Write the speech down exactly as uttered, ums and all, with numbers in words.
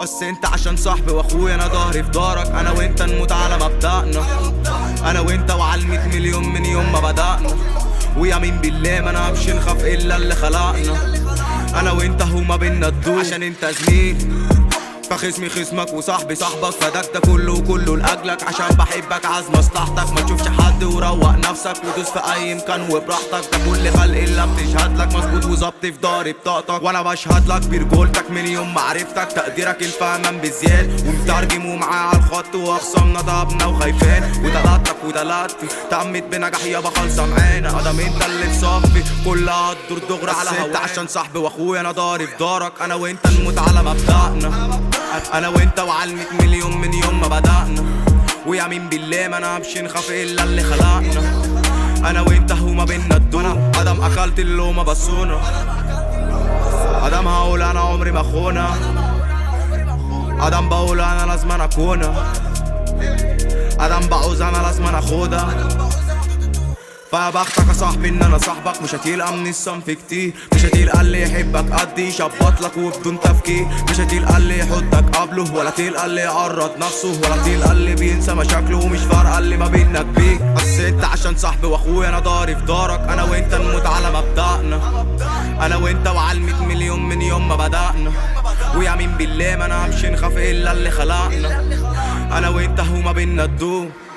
بس انت عشان صاحبي واخويا انا ظهري في دارك. انا وانت نموت على مبدأنا، انا وانت وعلى المية مليون من يوم ما بدأنا. ويمين بالله ما نعرفش نخاف الا اللي خلقنا. انا وانت هو ما بينا الدور عشان انت زميل، فخصمي خصمك وصاحبي صاحبك. فداك ده كله وكله لاجلك عشان بحبك عايز مصلحتك. ما تشوفش حد وروق نفسك ودوس في اي مكان وبراحتك. ده كل خلق الا بتشهد لك مظبوط وظبط في داري بطاقتك. وانا بشهد لك برجولتك من يوم ما عرفتك. تقديرك الفهمان بزياد ومترجم ومعاه على الخط. واخصامنا ضربنا وخايفين ودلاتك ودلاتي تأمت بنجاح يابا خالصة معانا. ادم انت اللي في صفي كلها تدور دغري على هواك. انت عشان صاحبي واخويا انا ضهري في دارك. انا وانت نموت على مبدأنا، انا وانت وعلى المية مليون من يوم ما بدأنا. ويمين بالله ما نعرفش نخاف الا اللي خلقنا. انا وانت هو ما بينا الدنيا. ادم اكلت اللومة بسونا، ادم هقول انا عمري ما اخونا. ادم بقول انا لازم اكونها، ادم بعوز انا لازم اخدها. فبختك يا صاحبي ان انا صاحبك. مش هتلقى من الصنف كتير، مش هتلقى اللي يحبك قدي يشبط لك وبدون تفكير. مش هتلقى اللي يحطك قبله، ولا تلقى اللي يعرض نفسه، ولا تلقى اللي بينسى مشاكله. ومش فارقه اللي ما بينك بيك. بس انت عشان صاحبي واخويا انا ضهري في دارك. انا وانت نموت على مبدأنا، انا وانت وعلى المية مليون من يوم ما بدأنا. ويمين بالله ما نعرفش نخاف الا اللي خلقنا. انا وانت هو ما بينا الدور.